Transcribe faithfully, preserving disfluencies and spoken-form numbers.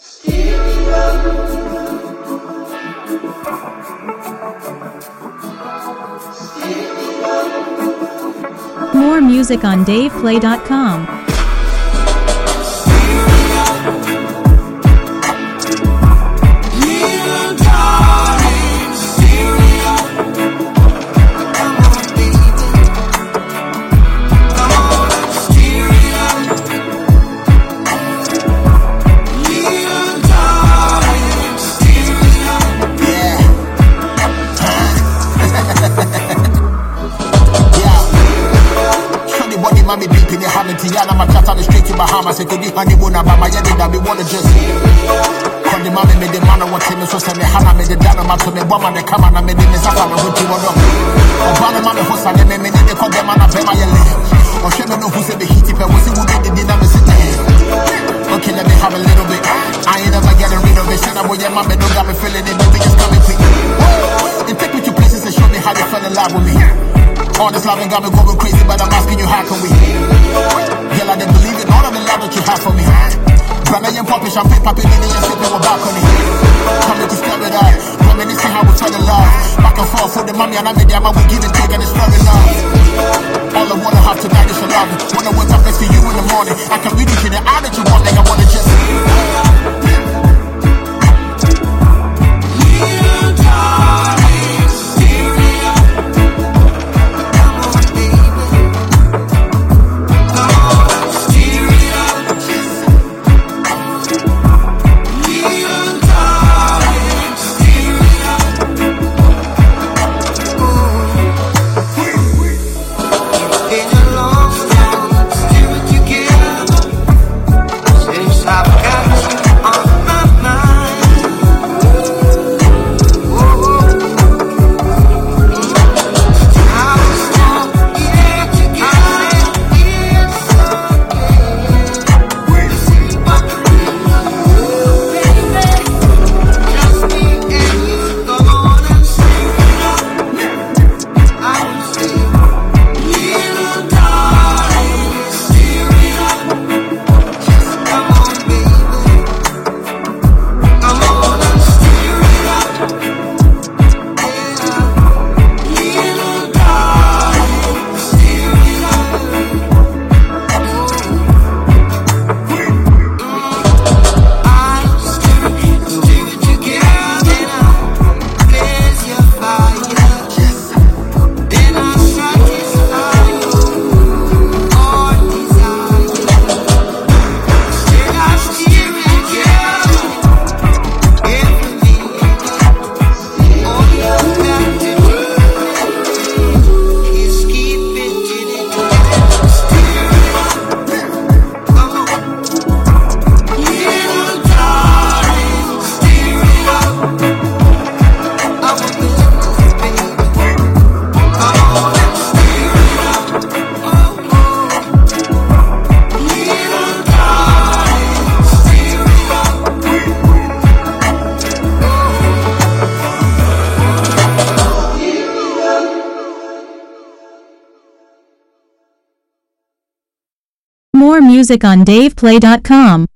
More music on dave play dot com. Mommy deep in the Hamilton, I'm a cat on the straight to Bahamas. I could be honeymoon, but my head that we wanna just call the mommy made the man what him so send me Hannah made the dana man to me woman the come and I made the Safan who to one up. Obama mommy who sang me made the call them and I pay my yellow. Or she don't know who said the heat if I was who did the dinner sit there. Okay, let me have a little bit. I ain't never getting rid of it. Said I boy, yeah, mommy don't got me feeling it, baby, just coming quick. It take me to places and show me how they fell in love with me. All this love and got me going crazy, but I'm asking you, how can we? Girl, I didn't believe it, all of the love that you have for me. Grandma and poppy, champagne, poppy, Lily, and sipping with balcony. Coming to step it up, coming to see how we fell in love. Back and forth for the mommy and I made the I'm we give and take and it's very love. All I wanna have tonight is your love. When I wake up next to you in the morning, I can read it to the eye that you want, like I wanna just. More music on dave play dot com.